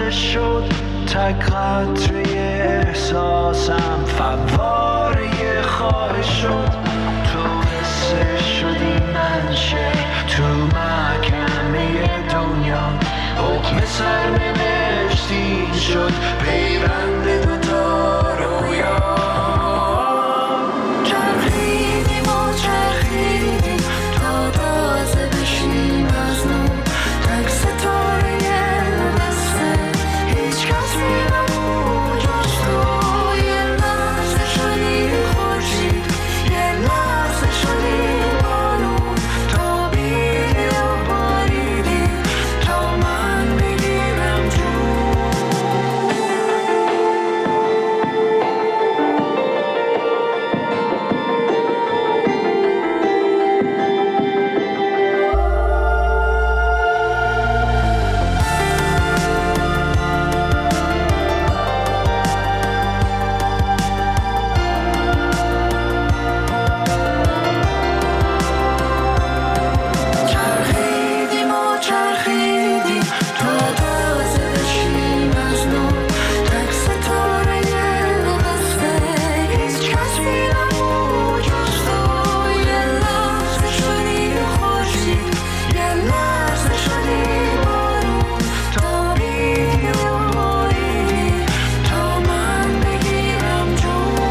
شد تک قطره احساسم فواره خواهش شد تو قصه شدی منشه تو محکمه دنیا حکم سرنوشتی شد پیوند دوتا رویا چرخیدیم و چرخیدیم تا تازه بشیم از نو تک ستاره بسته هیچ کسی نبود جز تو یه لحظه شدیم خورشید یه لحظه شدیم بارون تا بیدی و باریدی تا من بگیرم جون چرخیدیم و چرخیدیم تا تازه بشیم از نو تک ستاره بسته هیچ کسی نبود جز تو یه لحظه شدیم خورشید یه لحظه شدیم بارون تا بیدی و باریدی تا من بگیرم جون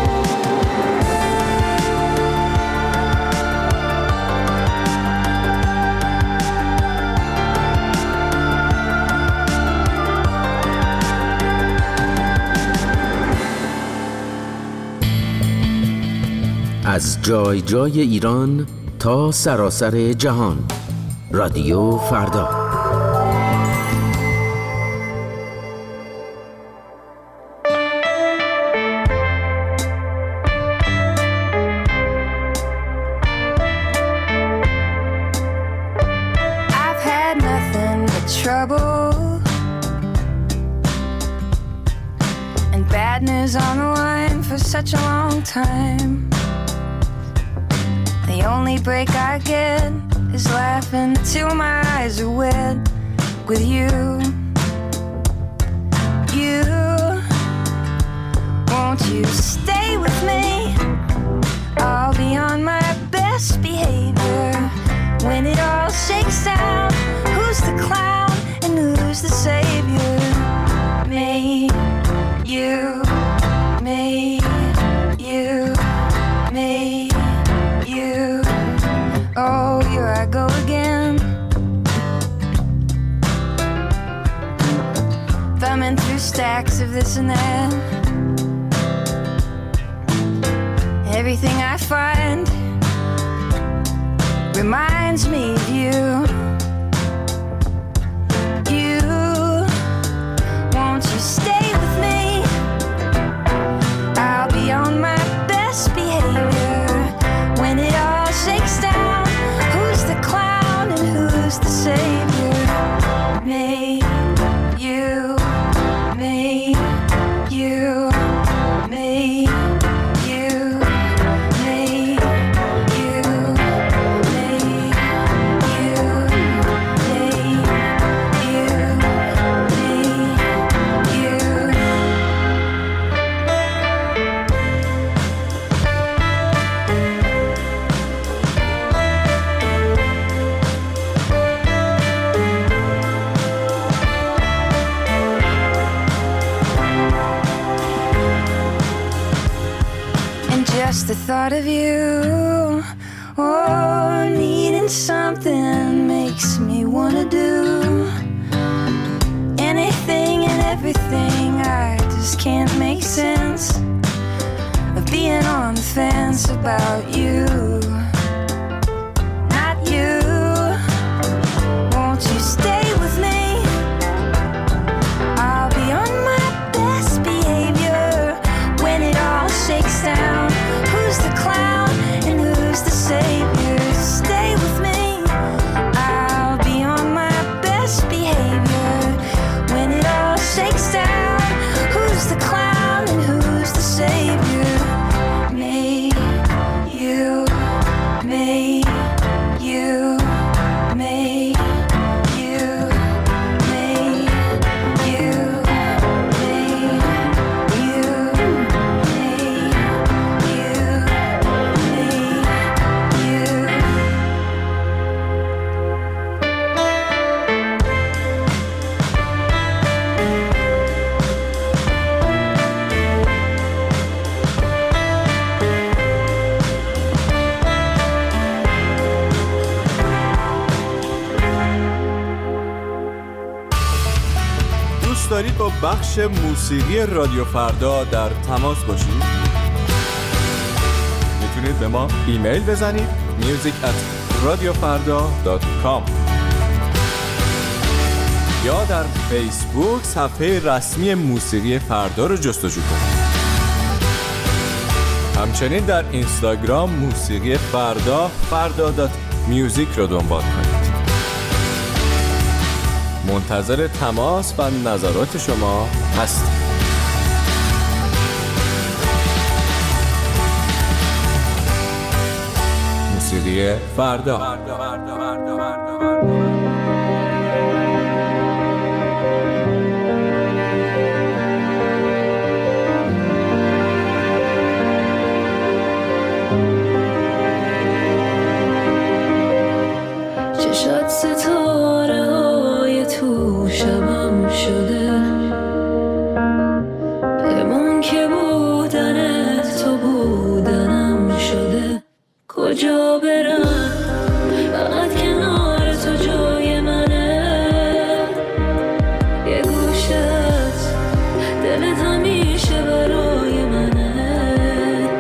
از جای جای ایران تا سراسر جهان رادیو فردا. I've had nothing but trouble and bad news on the line for such a long time. The only break I get is laughing till my eyes are wet with you. You, won't you stay with me? I'll be on my best behavior when it all shakes down. Who's the clown and who's the savior? Me, you, me, you, me, you. Oh, here I go again, thumbing through stacks of this and that. Everything I find reminds me of you. You, won't you stay with me? I'll be on my best behavior when it all shakes down. Who's the clown and who's the savior? Me, you, me, you, me, you, me, you, me, you, me, just the thought of you, oh, needing something makes me wanna do anything and everything. I just can't make sense of being on the fence about you. Not you. Won't you stay with me? I'll be on my best behavior when it all shakes down. Who's the clown and who's the savior? Stay with me. I'll be on my best behavior when it all shakes down. Who's the clown and who's the savior? Me, you. دوست دارید با بخش موسیقی رادیو فردا در تماس باشید، میتونید به ما ایمیل بزنید music@radiofarda.com یا در فیسبوک صفحه رسمی موسیقی فردا رو جستجو کنید. همچنین در اینستاگرام موسیقی فردا.music رو دنبال کنید. منتظر تماس و نظرات شما هستیم. موسیقی فردا. چشات ستاره های تو شبم شده، بمون که بودنت تو بودنم شده. کجا برم فقط کنار تو جای منه، یه گوشت دلت همیشه برای منه.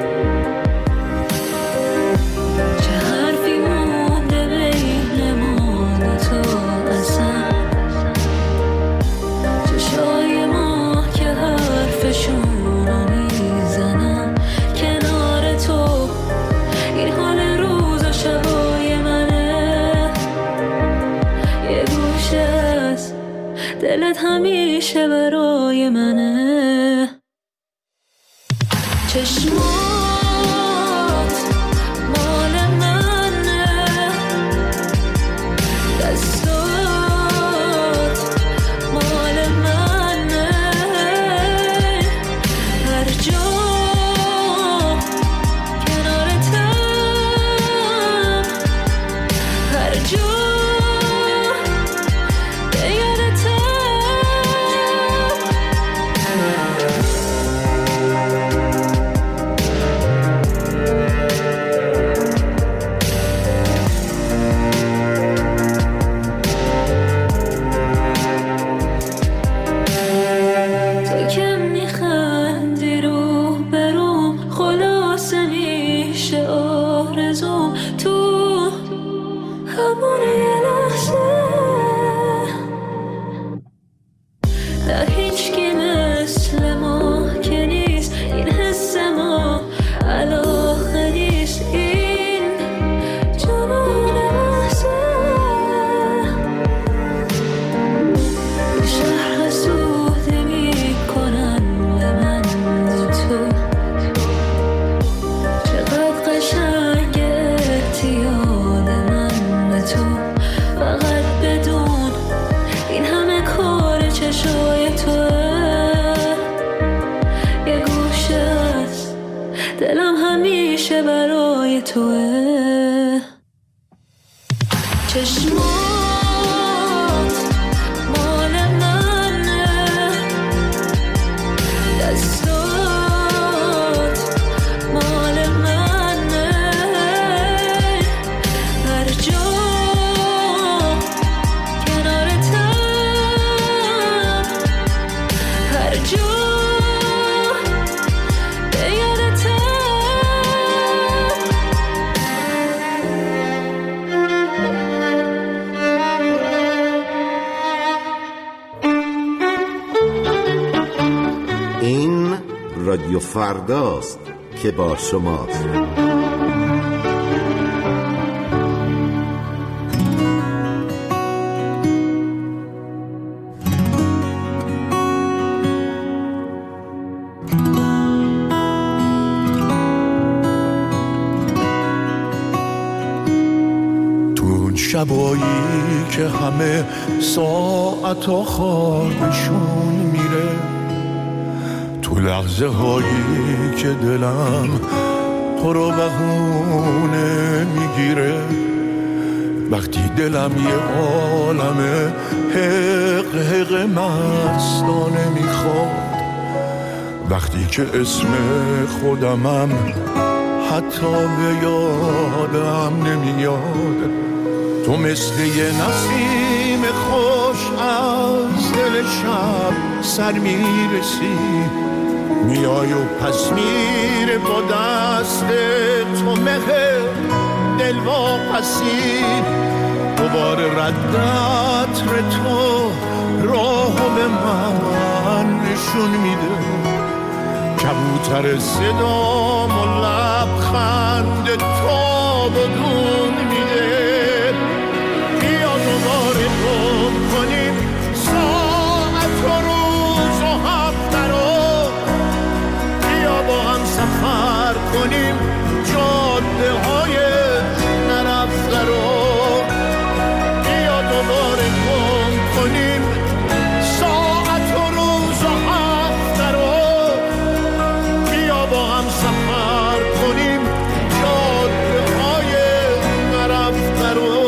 چه حرفی مونده بین ما دوتا اصلا، چشای ما که حرفشونو میزنن. کنار تو این حال روز و شبای منه، یه گوشه از دلت همیشه برای منه. چشمات مال منه، دستات مال منه، هر جا کنارتم، هر جا به یادتم. تو که میخندی رو بروم، خلاصه میشه آرزوم. تو همون یه لحظه نه هیچکی مثل ما که نیست، این حس ما علاقه نیست. این جنون لحظه یه شهر حسودی میکنن به من و تو. چقدر قشنگ احتیال من به تو، فقط بدون این همه کار چشای توه. یه گوشه از دلم همیشه برای توه. چشمات مال منه، دستات مال منه، هر جا کنارتم، هر جا به یادتم. این رادیو فرداست که با شماست. تو اون شبایی که همه ساعتا خوابشون میره، تو لحظه هایی که دلم تو رو بهونه میگیره، وقتی دلم یه عالمه حق حق مستانه میخواد، وقتی که اسم خودمم حتی به یادم نمیاد. تو مثل یه نسیم خوش از دل شب سر میرسی، میای و پس میره با دست تو مهر دل واپسی. دوباره ردت تو راهو به من نشون میده، کبوتر صدام و لبخند تو بدون میده. بیا دوباره گم کنیم ساعت و روز و هفته رو، بیا با هم سفر کنیم جاده های نرفته رو. بیا دوباره گم کنیم ساعت و روز و هفته رو، بیا با هم سفر کنیم جاده های نرفته رو.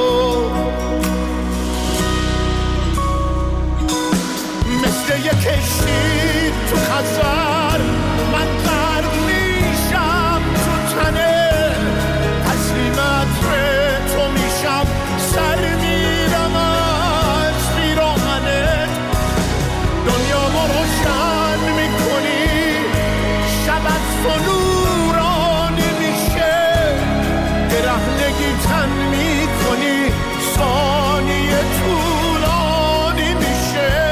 مثل یک کشتی تو خزر من غرق میشم تو تنه، تسلیمت تو میشم سر میرم از پیراهنت. دنیا ما روشن میکنی شب از تو نورانی میشه، برهنگی تن میکنی ثانیه طولانی میشه.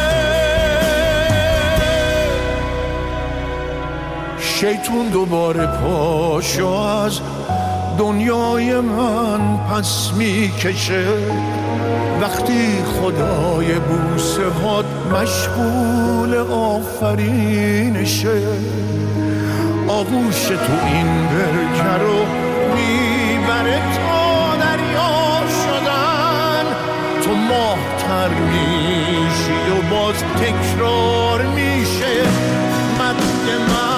شیطون دوباره پاشو از دنیای من پس میکشه، وقتی خدای بوسه هات مشغول آفرینشه. آغوش تو این برکه رو میبره تا دریا شدن، تو ماه‌تر میشی و باز تکرار میشه مد من